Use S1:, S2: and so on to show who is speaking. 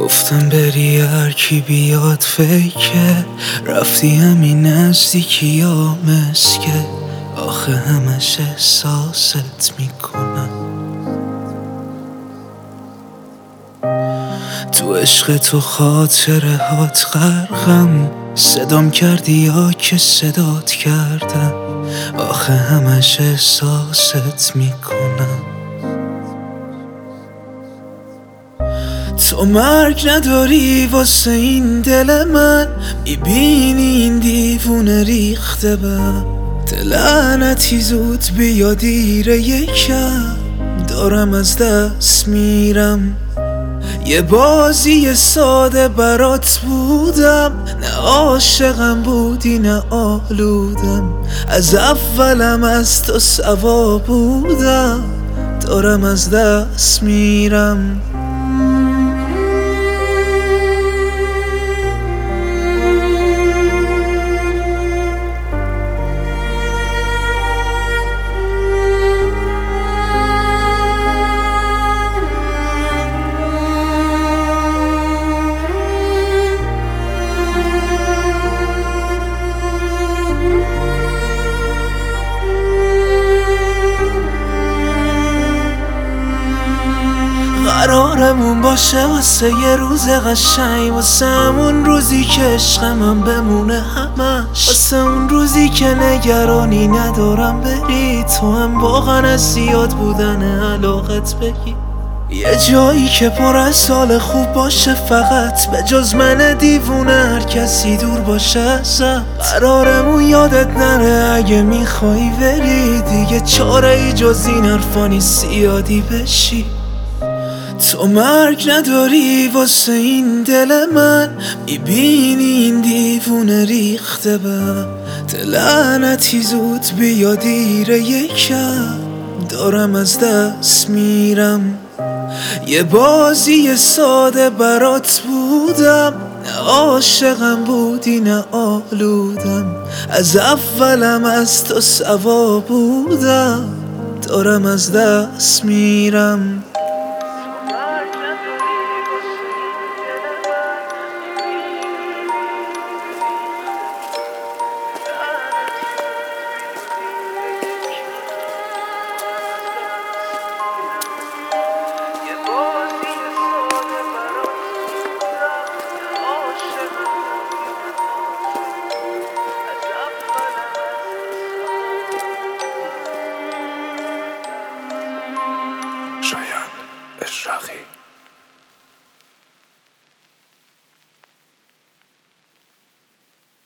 S1: گفتم بری هر کی بیاد فیکه، رفتی همین نزدیکی ها مسکه. آخه همش احساست میکنم، تو عشق تو خاطره هات غرقم. صدام کردی یا که صدات کردم، آخه همش احساست میکنم. تو مرگ نداری واسه این دل من، میبینی این دیوونه ریخته بهم. لعنتی زود بیا دیره یکم، دارم از دست میرم. یه بازی ساده برات بودم، نه عاشقم بودی نه آلودم. از اولم از تو سوا بودم، دارم از دست میرم. قرارمون باشه واسه یه روز قشنگ، واسه همون روزی که عشقم بمونه همش، واسه اون روزی که نگرانی ندارم بری، تو هم واقعا از زیاد بودن علاقت بگی. یه جایی که پر از سال خوب باشه، فقط به جز من دیوونه هر کسی دور باشه ازت. قرارمون یادت نره اگه میخوایی بری، دیگه چاره ای جز این حرفا نیست زیادی بشی. تو مرگ نداری واسه این دل من، میبینی این دیوونه ریخته بهم. لعنتی زود بیا دیره یکم، دارم از دست میرم. یه بازی ساده برات بودم، نه عاشقم بودی نه آلودم. از اولم از تو سوا بودم، دارم از دست میرم.
S2: شایان اشراقی